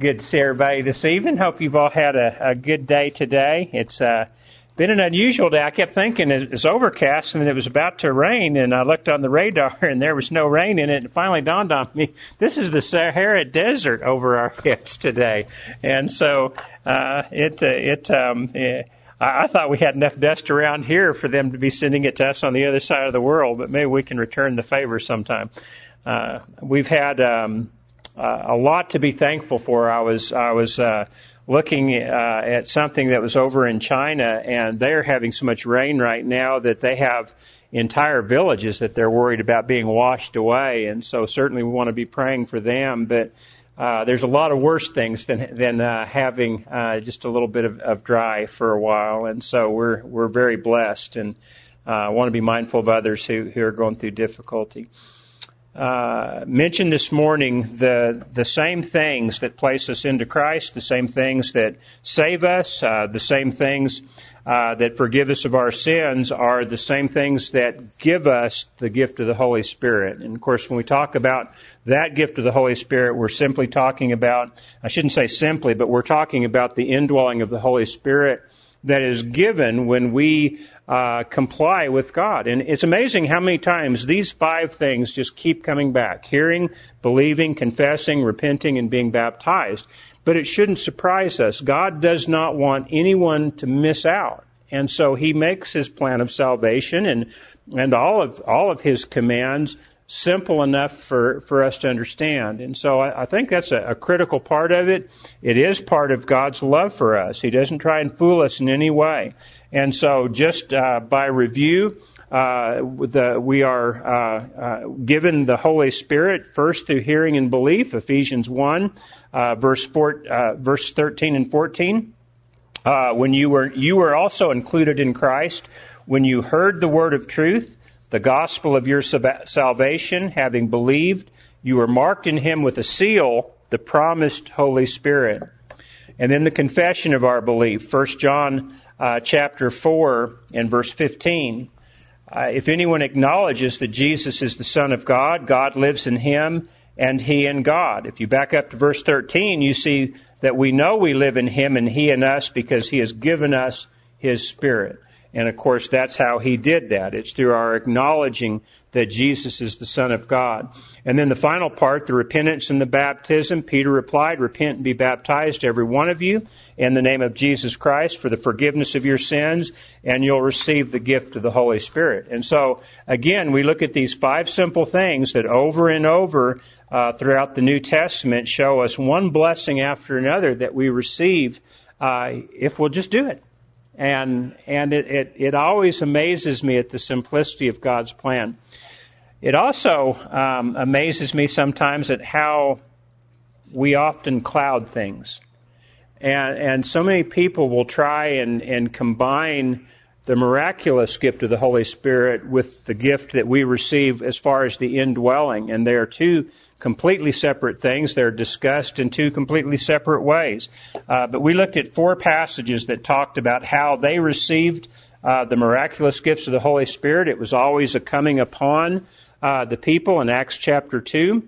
Good to see everybody this evening. Hope you've all had a good day today. It's been an unusual day. I kept thinking it's overcast and it was about to rain, and I looked on the radar and there was no rain in it. And it finally dawned on me, this is the Sahara Desert over our heads today. And so I thought we had enough dust around here for them to be sending it to us on the other side of the world, but maybe we can return the favor sometime. We've had a lot to be thankful for. I was looking at something that was over in China, and they're having so much rain right now that they have entire villages that they're worried about being washed away. And so certainly we want to be praying for them. But there's a lot of worse things than having just a little bit of dry for a while. And so we're very blessed, and want to be mindful of others who are going through difficulty. Mentioned this morning the same things that place us into Christ, the same things that save us, the same things that forgive us of our sins are the same things that give us the gift of the Holy Spirit. And of course, when we talk about that gift of the Holy Spirit, we're simply talking about, I shouldn't say simply, but we're talking about the indwelling of the Holy Spirit that is given when we comply with God. And it's amazing how many times these 5 things just keep coming back: hearing, believing, confessing, repenting, and being baptized. But it shouldn't surprise us. God does not want anyone to miss out. And so He makes His plan of salvation and all of His commands simple enough for us to understand. And so I think that's a critical part of it. It is part of God's love for us. He doesn't try and fool us in any way. And so just by review, we are given the Holy Spirit first through hearing and belief, Ephesians 1, verse 13 and 14. When you were also included in Christ, when you heard the word of truth, the gospel of your salvation, having believed, you were marked in Him with a seal, the promised Holy Spirit. And then the confession of our belief, 1 John chapter 4 and verse 15. If anyone acknowledges that Jesus is the Son of God, God lives in Him and He in God. If you back up to verse 13, you see that we know we live in Him and He in us because He has given us His Spirit. And of course, that's how He did that. It's through our acknowledging that Jesus is the Son of God. And then the final part, the repentance and the baptism, Peter replied, "Repent and be baptized, every one of you, in the name of Jesus Christ for the forgiveness of your sins, and you'll receive the gift of the Holy Spirit." And so, again, we look at these 5 simple things that over and over throughout the New Testament show us one blessing after another that we receive if we'll just do it. And it always amazes me at the simplicity of God's plan. It also amazes me sometimes at how we often cloud things. And so many people will try and combine the miraculous gift of the Holy Spirit with the gift that we receive as far as the indwelling. And they are 2 completely separate things. They're discussed in 2 completely separate ways. But we looked at 4 passages that talked about how they received the miraculous gifts of the Holy Spirit. It was always a coming upon the people. In Acts chapter 2,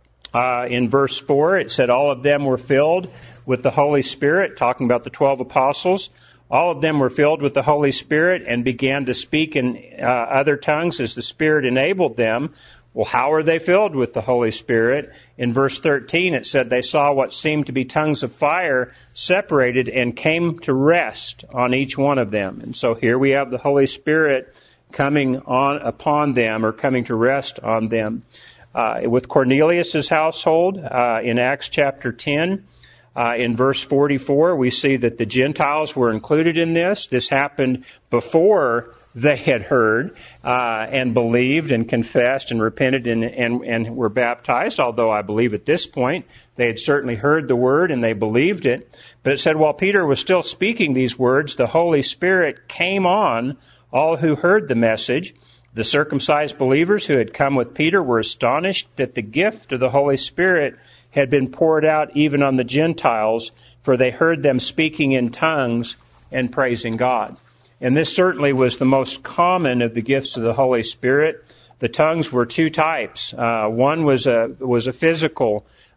in verse 4, it said all of them were filled with the Holy Spirit, talking about the 12 apostles. All of them were filled with the Holy Spirit and began to speak in other tongues as the Spirit enabled them. Well, how are they filled with the Holy Spirit? In verse 13, it said they saw what seemed to be tongues of fire separated and came to rest on each one of them. And so here we have the Holy Spirit coming upon them, or coming to rest on them. With Cornelius' household, in Acts chapter 10, in verse 44, we see that the Gentiles were included in this. This happened before they had heard and believed and confessed and repented and were baptized, although I believe at this point they had certainly heard the word and they believed it. But it said while Peter was still speaking these words, the Holy Spirit came on all who heard the message. The circumcised believers who had come with Peter were astonished that the gift of the Holy Spirit had been poured out even on the Gentiles, for they heard them speaking in tongues and praising God. And this certainly was the most common of the gifts of the Holy Spirit. The tongues were 2 types. One was a physical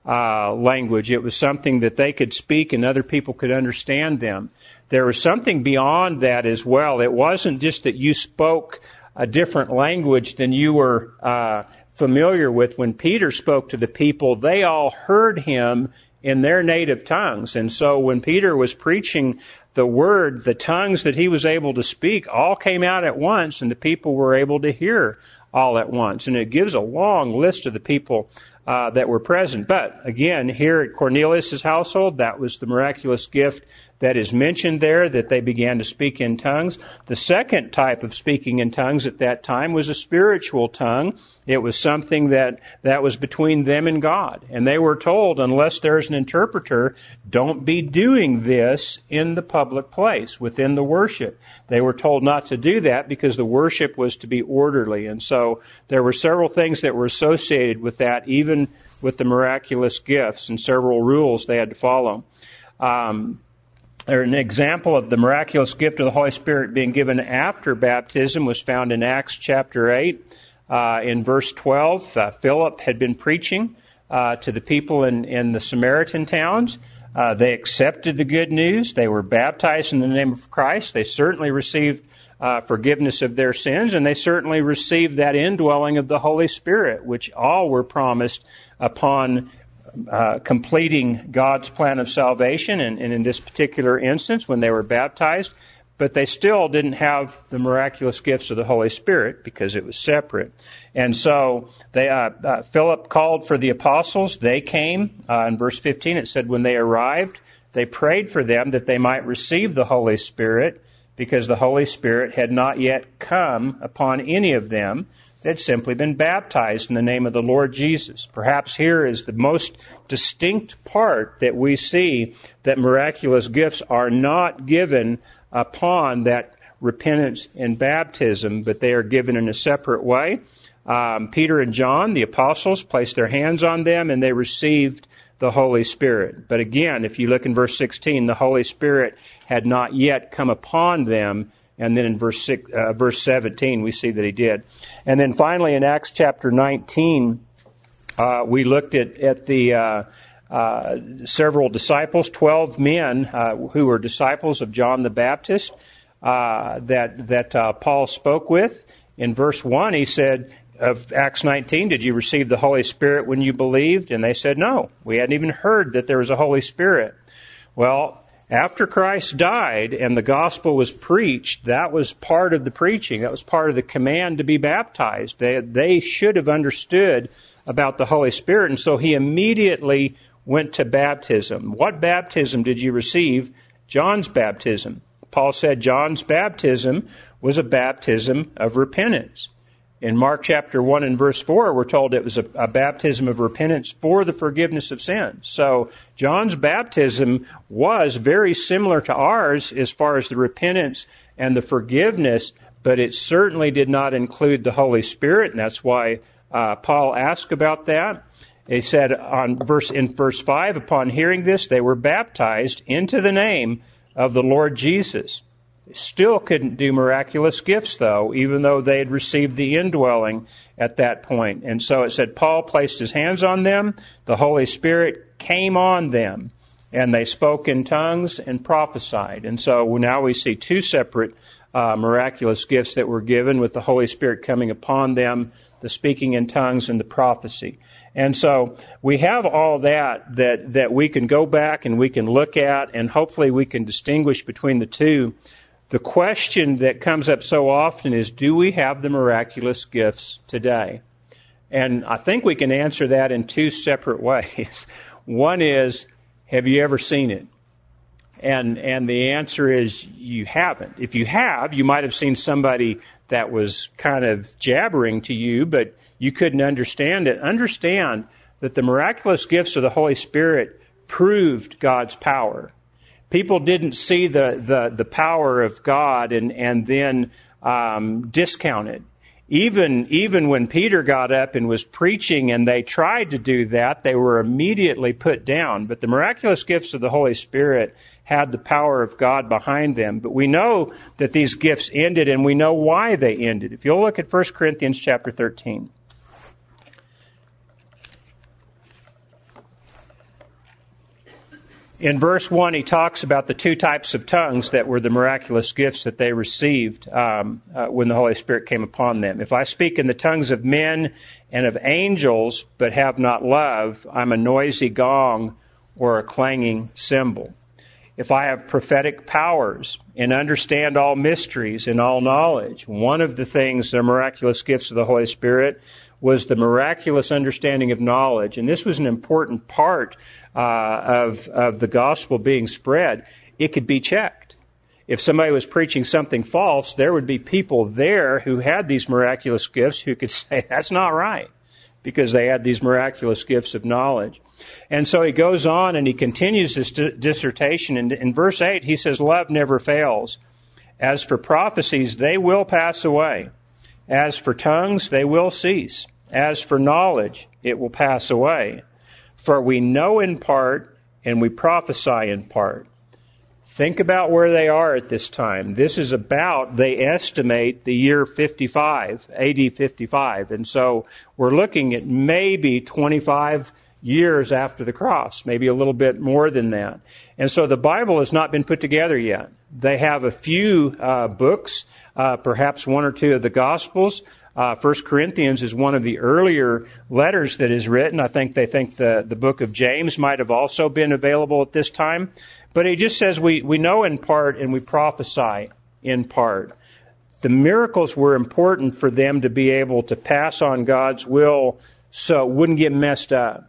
language. It was something that they could speak and other people could understand them. There was something beyond that as well. It wasn't just that you spoke a different language than you were familiar with. When Peter spoke to the people, they all heard him in their native tongues. And so when Peter was preaching the word, the tongues that he was able to speak all came out at once, and the people were able to hear all at once. And it gives a long list of the people that were present. But again, here at Cornelius' household, that was the miraculous gift that is mentioned there, that they began to speak in tongues. The second type of speaking in tongues at that time was a spiritual tongue. It was something that was between them and God. And they were told, unless there's an interpreter, don't be doing this in the public place, within the worship. They were told not to do that because the worship was to be orderly. And so there were several things that were associated with that, even with the miraculous gifts, and several rules they had to follow. An example of the miraculous gift of the Holy Spirit being given after baptism was found in Acts chapter 8. In verse 12, Philip had been preaching to the people in the Samaritan towns. They accepted the good news. They were baptized in the name of Christ. They certainly received forgiveness of their sins, and they certainly received that indwelling of the Holy Spirit, which all were promised upon completing God's plan of salvation, and in this particular instance, when they were baptized. But they still didn't have the miraculous gifts of the Holy Spirit because it was separate. And so Philip called for the apostles. They came. In verse 15 it said, when they arrived, they prayed for them that they might receive the Holy Spirit, because the Holy Spirit had not yet come upon any of them. They'd simply been baptized in the name of the Lord Jesus. Perhaps here is the most distinct part that we see that miraculous gifts are not given upon that repentance and baptism, but they are given in a separate way. Peter and John, the apostles, placed their hands on them and they received the Holy Spirit. But again, if you look in verse 16, the Holy Spirit had not yet come upon them. And then in verse 17, we see that he did. And then finally in Acts chapter 19, we looked at the several disciples, 12 men who were disciples of John the Baptist that Paul spoke with. In verse 1, he said, of Acts 19, did you receive the Holy Spirit when you believed? And they said, no, we hadn't even heard that there was a Holy Spirit. Well, after Christ died and the gospel was preached, that was part of the preaching. That was part of the command to be baptized. They should have understood about the Holy Spirit, and so he immediately went to baptism. What baptism did you receive? John's baptism. Paul said John's baptism was a baptism of repentance. In Mark chapter 1 and verse 4, we're told it was a baptism of repentance for the forgiveness of sins. So John's baptism was very similar to ours as far as the repentance and the forgiveness, but it certainly did not include the Holy Spirit, and that's why Paul asked about that. He said in verse 5, upon hearing this, they were baptized into the name of the Lord Jesus. They still couldn't do miraculous gifts, though, even though they had received the indwelling at that point. And so it said Paul placed his hands on them, the Holy Spirit came on them, and they spoke in tongues and prophesied. And so now we see two separate miraculous gifts that were given, with the Holy Spirit coming upon them, the speaking in tongues and the prophecy. And so we have all that we can go back and we can look at, and hopefully we can distinguish between the two. The question that comes up so often is, do we have the miraculous gifts today? And I think we can answer that in two separate ways. One is, have you ever seen it? And the answer is, you haven't. If you have, you might have seen somebody that was kind of jabbering to you, but you couldn't understand it. Understand that the miraculous gifts of the Holy Spirit proved God's power. People didn't see the power of God and then discount it. Even when Peter got up and was preaching and they tried to do that, they were immediately put down. But the miraculous gifts of the Holy Spirit had the power of God behind them. But we know that these gifts ended, and we know why they ended. If you'll look at 1 Corinthians chapter 13. In verse 1, he talks about the two types of tongues that were the miraculous gifts that they received when the Holy Spirit came upon them. If I speak in the tongues of men and of angels, but have not love, I'm a noisy gong or a clanging cymbal. If I have prophetic powers and understand all mysteries and all knowledge, one of the things, the miraculous gifts of the Holy Spirit, was the miraculous understanding of knowledge. And this was an important part of the gospel being spread. It could be checked. If somebody was preaching something false, there would be people there who had these miraculous gifts who could say, that's not right, because they had these miraculous gifts of knowledge. And so he goes on and he continues this dissertation. And in verse 8, he says, love never fails. As for prophecies, they will pass away. As for tongues, they will cease. As for knowledge, it will pass away. For we know in part, and we prophesy in part. Think about where they are at this time. This is about, they estimate, the year 55, AD 55. And so we're looking at maybe 25 years after the cross, maybe a little bit more than that. And so the Bible has not been put together yet. They have a few books, perhaps one or two of the Gospels. 1 Corinthians is one of the earlier letters that is written. I think they think the book of James might have also been available at this time. But he just says we know in part and we prophesy in part. The miracles were important for them to be able to pass on God's will so it wouldn't get messed up.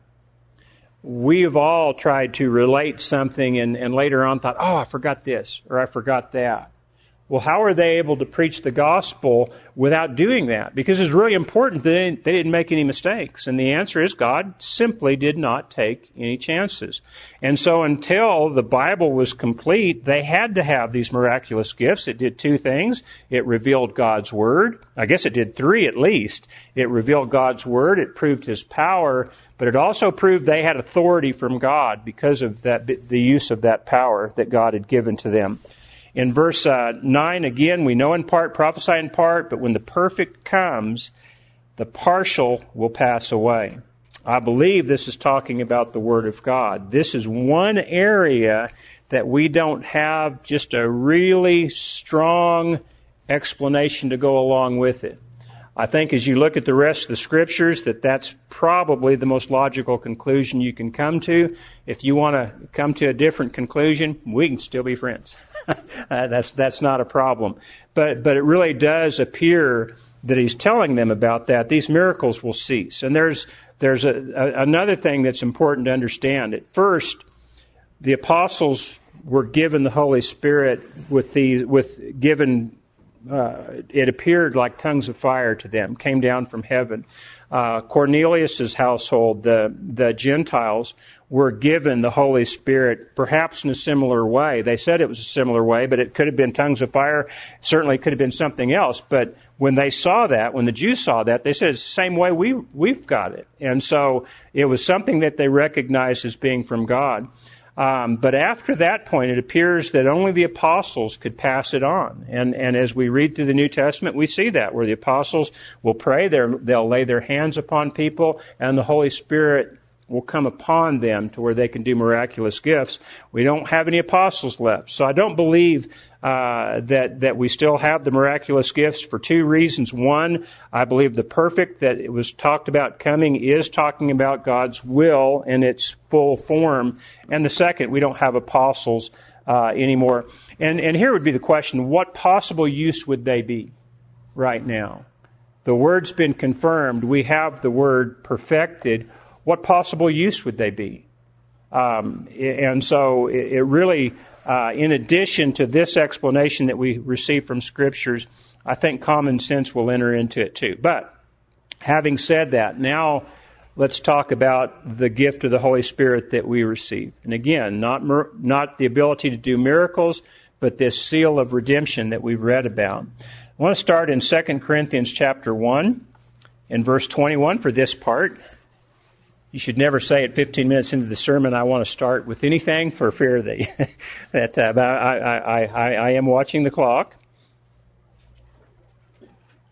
We have all tried to relate something and later on thought, oh, I forgot this or I forgot that. Well, how are they able to preach the gospel without doing that? Because it's really important that they didn't make any mistakes. And the answer is God simply did not take any chances. And so until the Bible was complete, they had to have these miraculous gifts. It did two things. It revealed God's Word. I guess it did three at least. It revealed God's Word. It proved His power. But it also proved they had authority from God because of that, the use of that power that God had given to them. In verse 9, again, we know in part, prophesy in part, but when the perfect comes, the partial will pass away. I believe this is talking about the Word of God. This is one area that we don't have just a really strong explanation to go along with it. I think as you look at the rest of the Scriptures, that's probably the most logical conclusion you can come to. If you want to come to a different conclusion, we can still be friends. That's not a problem. But it really does appear that he's telling them about that. These miracles will cease. And there's another thing that's important to understand. At first, the apostles were given the Holy Spirit it appeared like tongues of fire to them, came down from heaven. Cornelius' household, the Gentiles, were given the Holy Spirit perhaps in a similar way. They said it was a similar way, but it could have been tongues of fire. Certainly could have been something else. But when they saw that, when the Jews saw that, they said it's the same way we've got it. And so it was something that they recognized as being from God. But after that point, it appears that only the apostles could pass it on. And as we read through the New Testament, we see that, where the apostles will pray, they'll lay their hands upon people, and the Holy Spirit will come upon them to where they can do miraculous gifts. We don't have any apostles left. So I don't believe that we still have the miraculous gifts for two reasons. One, I believe the perfect that it was talked about coming is talking about God's will in its full form. And the second, we don't have apostles anymore. And here would be the question, what possible use would they be right now? The word's been confirmed. We have the word perfected. What possible use would they be? And so it really, in addition to this explanation that we receive from Scriptures, I think common sense will enter into it too. But having said that, now let's talk about the gift of the Holy Spirit that we receive. And again, not the ability to do miracles, but this seal of redemption that we've read about. I want to start in 2 Corinthians chapter 1 in verse 21 for this part. You should never say at 15 minutes into the sermon, I want to start with anything for fear that I am watching the clock.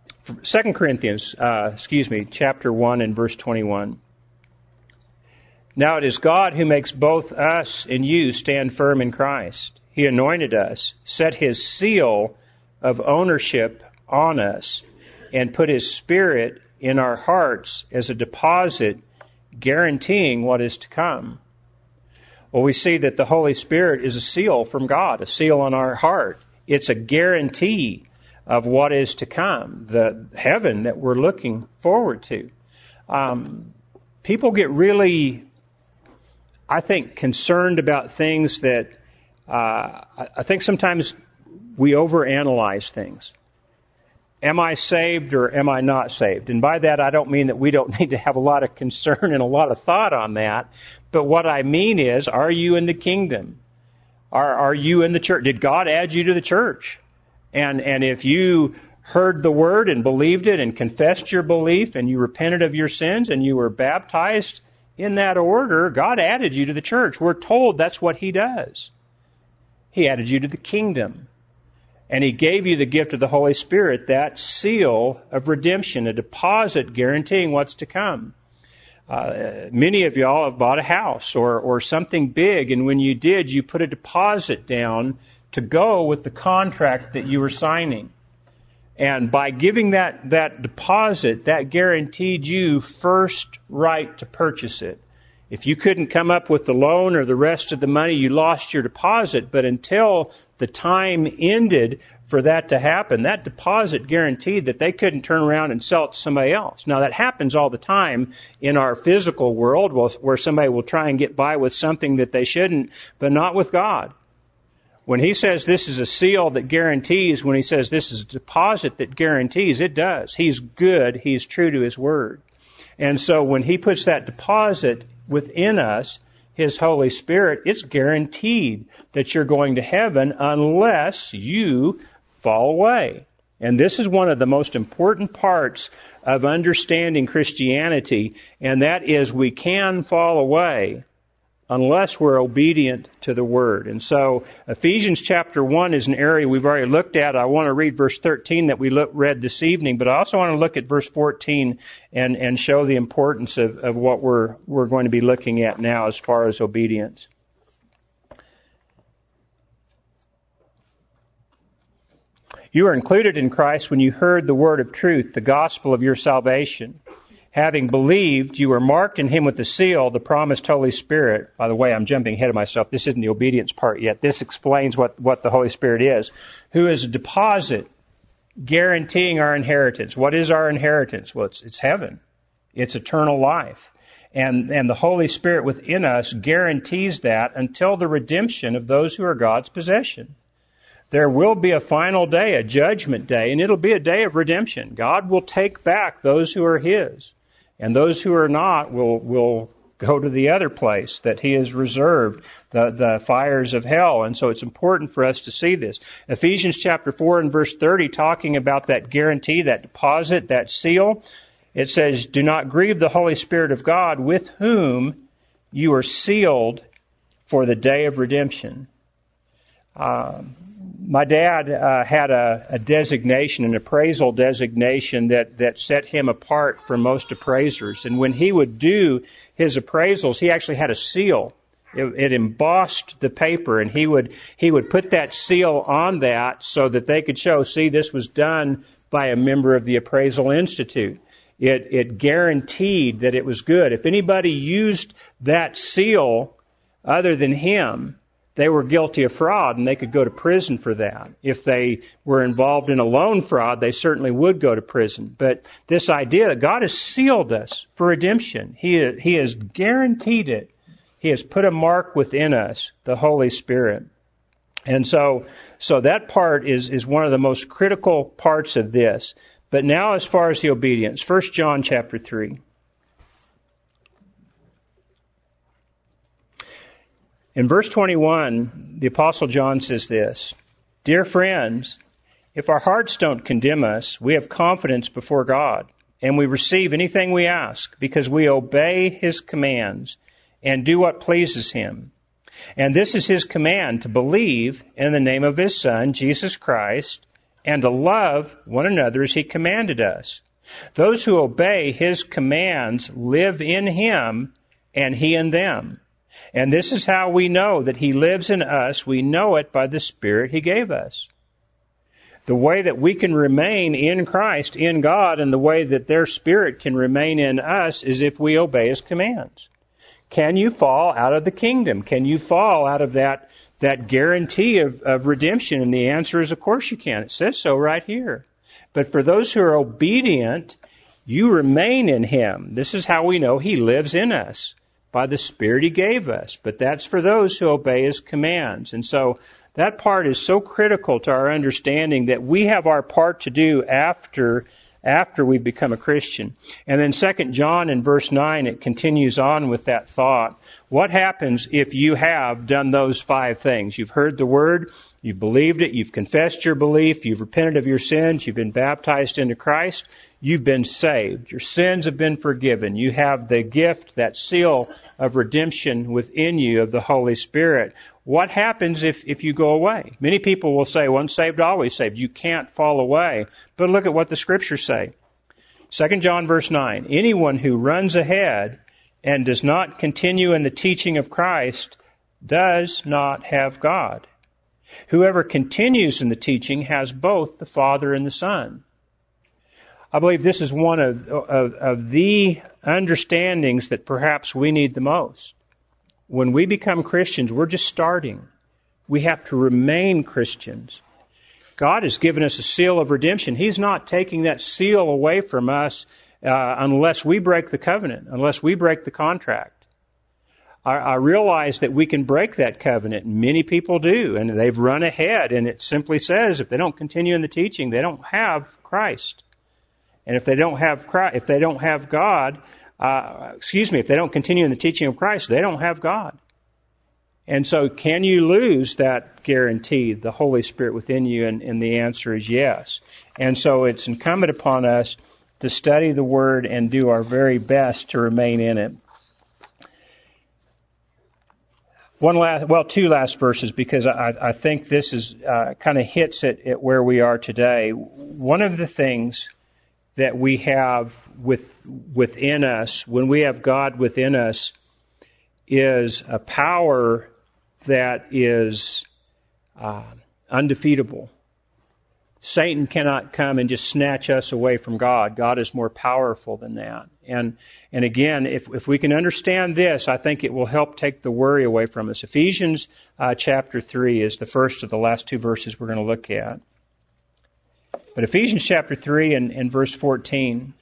2 Corinthians, chapter 1 and verse 21. Now it is God who makes both us and you stand firm in Christ. He anointed us, set His seal of ownership on us, and put His Spirit in our hearts as a deposit guaranteeing what is to come. Well, we see that the Holy Spirit is a seal from God, a seal on our heart. It's a guarantee of what is to come, the heaven that we're looking forward to. People get really, I think, concerned about things that I think sometimes we overanalyze things. Am I saved or am I not saved? And by that, I don't mean that we don't need to have a lot of concern and a lot of thought on that. But what I mean is, are you in the kingdom? Are you in the church? Did God add you to the church? And if you heard the word and believed it and confessed your belief and you repented of your sins and you were baptized in that order, God added you to the church. We're told that's what He does. He added you to the kingdom. And He gave you the gift of the Holy Spirit, that seal of redemption, a deposit guaranteeing what's to come. Many of y'all have bought a house or something big, and when you did, you put a deposit down to go with the contract that you were signing. And by giving that deposit, that guaranteed you first right to purchase it. If you couldn't come up with the loan or the rest of the money, you lost your deposit. But until the time ended for that to happen, that deposit guaranteed that they couldn't turn around and sell it to somebody else. Now, that happens all the time in our physical world where somebody will try and get by with something that they shouldn't, but not with God. When He says this is a seal that guarantees, when He says this is a deposit that guarantees, it does. He's good. He's true to His word. And so when He puts that deposit within us, His Holy Spirit, it's guaranteed that you're going to heaven unless you fall away. And this is one of the most important parts of understanding Christianity, and that is we can fall away unless we're obedient to the Word. And so Ephesians chapter 1 is an area we've already looked at. I want to read verse 13 that we read this evening, but I also want to look at verse 14 and show the importance of what we're going to be looking at now as far as obedience. You are included in Christ when you heard the word of truth, the gospel of your salvation. Having believed, you were marked in Him with the seal, the promised Holy Spirit. By the way, I'm jumping ahead of myself. This isn't the obedience part yet. This explains what the Holy Spirit is. Who is a deposit guaranteeing our inheritance. What is our inheritance? Well, it's heaven. It's eternal life. And the Holy Spirit within us guarantees that until the redemption of those who are God's possession. There will be a final day, a judgment day, and it'll be a day of redemption. God will take back those who are His. And those who are not will go to the other place that He has reserved, the fires of hell. And so it's important for us to see this. Ephesians chapter 4 and verse 30, talking about that guarantee, that deposit, that seal, it says, "Do not grieve the Holy Spirit of God, with whom you are sealed for the day of redemption." My dad had a designation, an appraisal designation that set him apart from most appraisers. And when he would do his appraisals, he actually had a seal. It embossed the paper, and he would put that seal on that so that they could show, see, this was done by a member of the Appraisal Institute. It guaranteed that it was good. If anybody used that seal other than him, they were guilty of fraud, and they could go to prison for that. If they were involved in a loan fraud, they certainly would go to prison. But this idea that God has sealed us for redemption, He has guaranteed it. He has put a mark within us, the Holy Spirit. And so that part is one of the most critical parts of this. But now as far as the obedience, 1 John chapter 3. In verse 21, the Apostle John says this, "Dear friends, if our hearts don't condemn us, we have confidence before God, and we receive anything we ask because we obey His commands and do what pleases Him. And this is His command, to believe in the name of His Son, Jesus Christ, and to love one another as He commanded us. Those who obey His commands live in Him, and He in them. And this is how we know that He lives in us. We know it by the Spirit He gave us. The way that we can remain in Christ, in God, and the way that their Spirit can remain in us is if we obey His commands. Can you fall out of the kingdom? Can you fall out of that guarantee of redemption? And the answer is, of course you can. It says so right here. But for those who are obedient, you remain in Him. This is how we know He lives in us, by the Spirit He gave us. But that's for those who obey His commands. And so that part is so critical to our understanding that we have our part to do after we become a Christian. And then 2 John in verse 9, it continues on with that thought. What happens if you have done those 5 things? You've heard the Word, you've believed it, you've confessed your belief, you've repented of your sins, you've been baptized into Christ, you've been saved. Your sins have been forgiven. You have the gift, that seal of redemption within you of the Holy Spirit. What happens if you go away? Many people will say, once saved, always saved. You can't fall away. But look at what the Scriptures say. 2 John verse 9, anyone who runs ahead and does not continue in the teaching of Christ does not have God. Whoever continues in the teaching has both the Father and the Son. I believe this is one of the understandings that perhaps we need the most. When we become Christians, we're just starting. We have to remain Christians. God has given us a seal of redemption. He's not taking that seal away from us unless we break the covenant, unless we break the contract. I realize that we can break that covenant. Many people do, and they've run ahead, and it simply says if they don't continue in the teaching, they don't have Christ. And if they don't have Christ, if they don't continue in the teaching of Christ, they don't have God. And so can you lose that guarantee, the Holy Spirit within you? And the answer is yes. And so it's incumbent upon us to study the Word and do our very best to remain in it. Two last verses, because I think this is kind of hits at where we are today. One of the things that we have within us, when we have God within us, is a power that is undefeatable. Satan cannot come and just snatch us away from God. God is more powerful than that. And again, if we can understand this, I think it will help take the worry away from us. Ephesians chapter 3 is the first of the last 2 verses we're going to look at. But Ephesians chapter 3 and verse 14.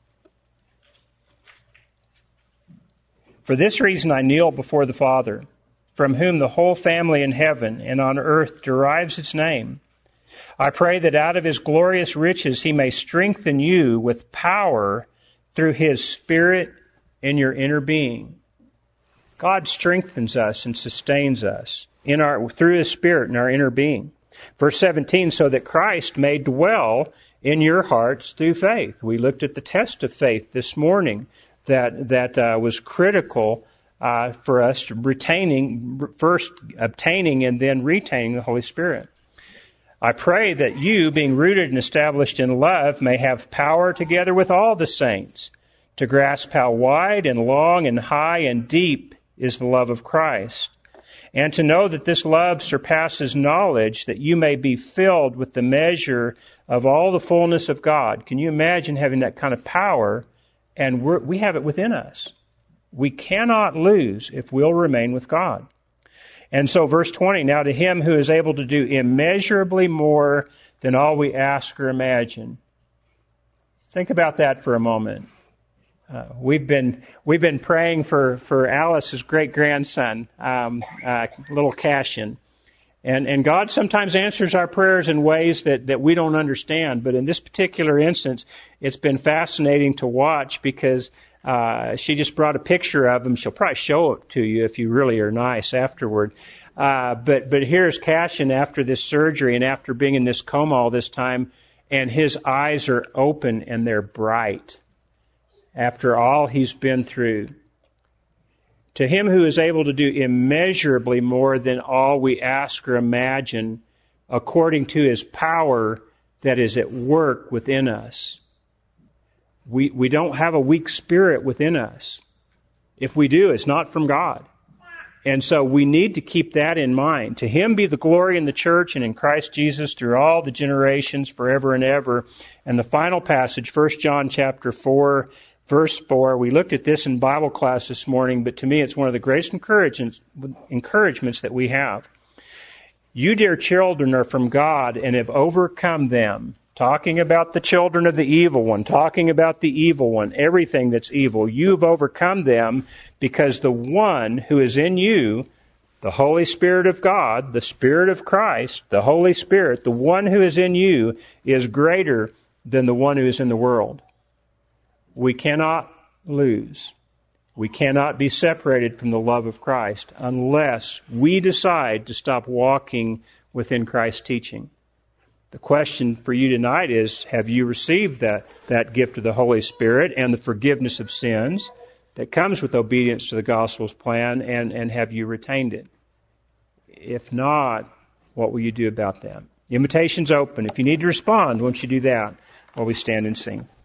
For this reason I kneel before the Father, from whom the whole family in heaven and on earth derives its name. I pray that out of His glorious riches He may strengthen you with power through His Spirit in your inner being. God strengthens us and sustains us through His Spirit in our inner being. Verse 17, so that Christ may dwell in your hearts through faith. We looked at the test of faith this morning that was critical for us first obtaining and then retaining the Holy Spirit. I pray that you, being rooted and established in love, may have power together with all the saints to grasp how wide and long and high and deep is the love of Christ, and to know that this love surpasses knowledge, that you may be filled with the measure of all the fullness of God. Can you imagine having that kind of power? And we have it within us. We cannot lose if we'll remain with God. And so verse 20, now to Him who is able to do immeasurably more than all we ask or imagine. Think about that for a moment. We've been praying for Alice's great-grandson, little Cassian. And God sometimes answers our prayers in ways that we don't understand. But in this particular instance, it's been fascinating to watch because she just brought a picture of him. She'll probably show it to you if you really are nice afterward. But here's Cassian after this surgery and after being in this coma all this time, and his eyes are open and they're bright after all he's been through. To Him who is able to do immeasurably more than all we ask or imagine, according to His power that is at work within us. We don't have a weak spirit within us. If we do, it's not from God. And so we need to keep that in mind. To Him be the glory in the church and in Christ Jesus through all the generations, forever and ever. And the final passage, 1 John chapter 4, verse 4. We looked at this in Bible class this morning, but to me it's one of the greatest encouragements that we have. You, dear children, are from God and have overcome them. Talking about the children of the evil one, talking about the evil one, everything that's evil. You've overcome them because the one who is in you, the Holy Spirit of God, the Spirit of Christ, the Holy Spirit, the one who is in you is greater than the one who is in the world. We cannot lose. We cannot be separated from the love of Christ unless we decide to stop walking within Christ's teaching. The question for you tonight is, have you received that gift of the Holy Spirit and the forgiveness of sins that comes with obedience to the gospel's plan, and have you retained it? If not, what will you do about that? The invitation's open. If you need to respond, won't you do that while we stand and sing?